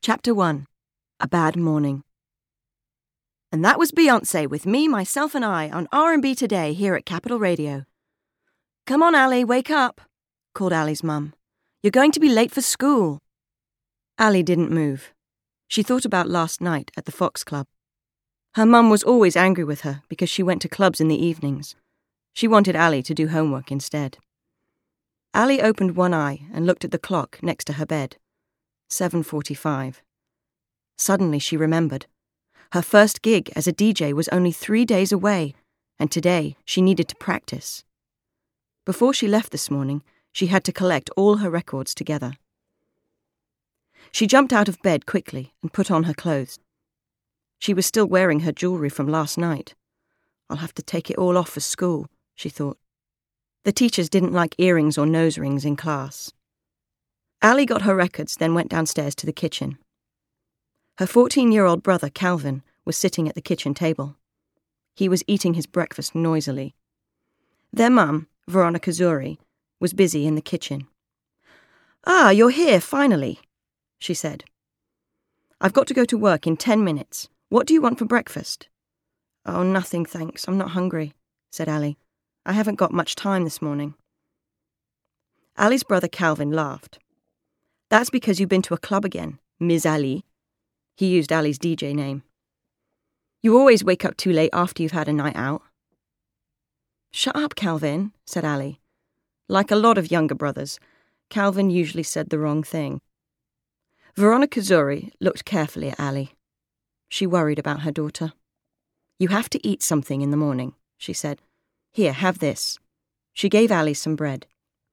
Chapter 1. A Bad Morning. And that was Beyoncé with Me, Myself and I on R&B Today here at Capital Radio. "Come on, Ali, wake up," called Ali's mum. "You're going to be late for school." Ali didn't move. She thought about last night at the Fox Club. Her mum was always angry with her because she went to clubs in the evenings. She wanted Ali to do homework instead. Ali opened one eye and looked at the clock next to her bed. 7:45. Suddenly she remembered. Her first gig as a DJ was only 3 days away, and today she needed to practice. Before she left this morning, she had to collect all her records together. She jumped out of bed quickly and put on her clothes. She was still wearing her jewellery from last night. "I'll have to take it all off for school," she thought. The teachers didn't like earrings or nose rings in class. Ali got her records, then went downstairs to the kitchen. Her 14-year-old brother, Calvin, was sitting at the kitchen table. He was eating his breakfast noisily. Their mum, Veronica Zuri, was busy in the kitchen. "Ah, you're here, finally," she said. "I've got to go to work in 10 minutes. What do you want for breakfast?" "Oh, nothing, thanks. I'm not hungry," said Ali. "I haven't got much time this morning." Ali's brother Calvin laughed. "That's because you've been to a club again, Ms. Ali." He used Ali's DJ name. "You always wake up too late after you've had a night out." "Shut up, Calvin," said Ali. Like a lot of younger brothers, Calvin usually said the wrong thing. Veronica Zuri looked carefully at Ali. She worried about her daughter. "You have to eat something in the morning," she said. "Here, have this." She gave Ali some bread.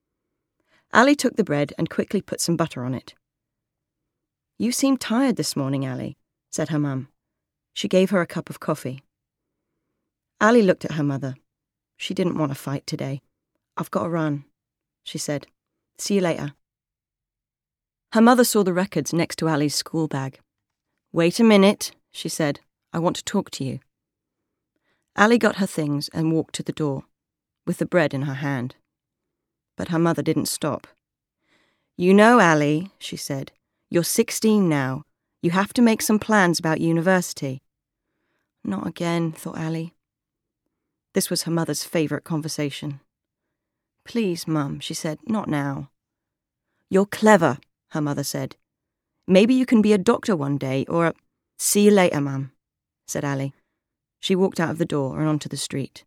Ali took the bread and quickly put some butter on it. "You seem tired this morning, Ali," said her mum. She gave her a cup of coffee. Ali looked at her mother. She didn't want to fight today. "I've got to run," she said. "See you later." Her mother saw the records next to Ali's school bag. "Wait a minute," she said. "I want to talk to you." Ali got her things and walked to the door, with the bread in her hand. But her mother didn't stop. "You know, Ali," she said, "you're 16 now. You have to make some plans about university." "Not again," thought Ali. This was her mother's favourite conversation. "Please, Mum," she said, "not now." "You're clever," her mother said. "Maybe you can be a doctor one day, or a—" "See you later, Mum," said Ali. She walked out of the door and onto the street.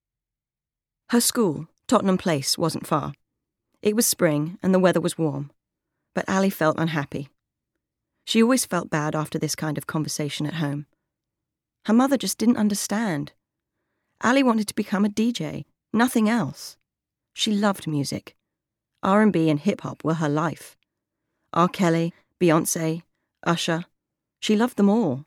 Her school, Tottenham Place, wasn't far. It was spring and the weather was warm, but Ali felt unhappy. She always felt bad after this kind of conversation at home. Her mother just didn't understand. Ali wanted to become a DJ, nothing else. She loved music. R&B and hip-hop were her life. R. Kelly, Beyoncé, Usher. She loved them all.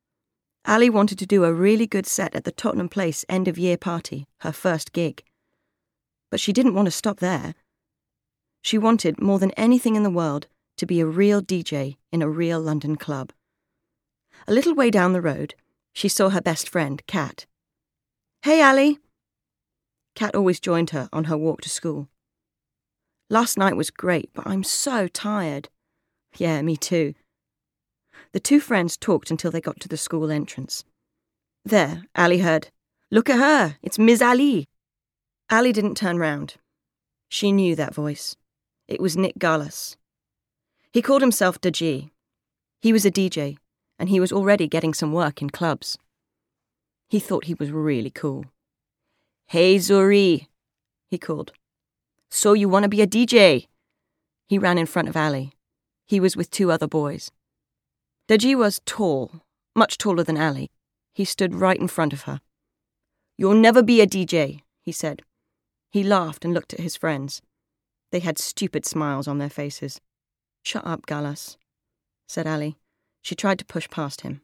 Ali wanted to do a really good set at the Tottenham Place end-of-year party, her first gig. But she didn't want to stop there. She wanted, more than anything in the world, to be a real DJ in a real London club. A little way down the road, she saw her best friend, Kat. "Hey, Ali." Kat always joined her on her walk to school. "Last night was great, but I'm so tired." "Yeah, me too." The two friends talked until they got to the school entrance. There, Ali heard, "Look at her, it's Ms. Ali." Ali didn't turn round. She knew that voice. It was Nick Gallas. He called himself Daji. He was a DJ, and he was already getting some work in clubs. He thought he was really cool. "Hey, Zuri," he called. "So you want to be a DJ?" He ran in front of Ali. He was with 2 other boys. Daji was tall, much taller than Ali. He stood right in front of her. "You'll never be a DJ," he said. He laughed and looked at his friends. They had stupid smiles on their faces. "Shut up, Gallas," said Ali. She tried to push past him.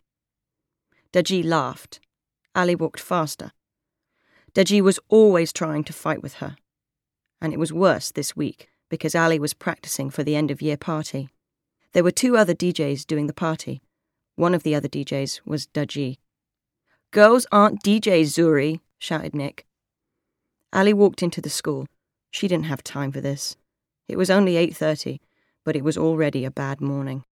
Daji laughed. Ali walked faster. Daji was always trying to fight with her. And it was worse this week because Ali was practicing for the end-of-year party. There were 2 other DJs doing the party. One of the other DJs was Daji. "Girls aren't DJs, Zuri," shouted Nick. Ali walked into the school. She didn't have time for this. It was only 8:30, but it was already a bad morning.